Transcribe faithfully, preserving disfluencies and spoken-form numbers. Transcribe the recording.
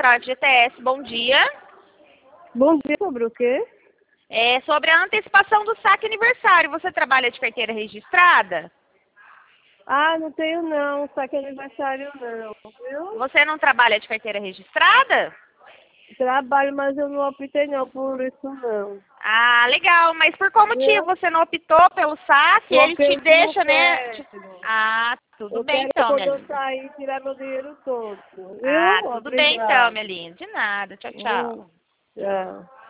Central G T S, bom dia. Bom dia, sobre o quê? É sobre a antecipação do saque aniversário. Você trabalha de carteira registrada? Ah, não tenho não, saque aniversário não, viu? Você não trabalha de carteira registrada? Trabalho, mas eu não optei não por isso não. Ah, legal. Mas por qual motivo Viu? você não optou pelo saque? Ele Porque te eu não deixa, né? te- quero. Ah, tudo Eu bem quero então, minha quando eu linda. sair tirar meu dinheiro todo, viu? Ah, tudo bem então, Obrigado. minha linda. De nada. Tchau, tchau. Hum, tchau.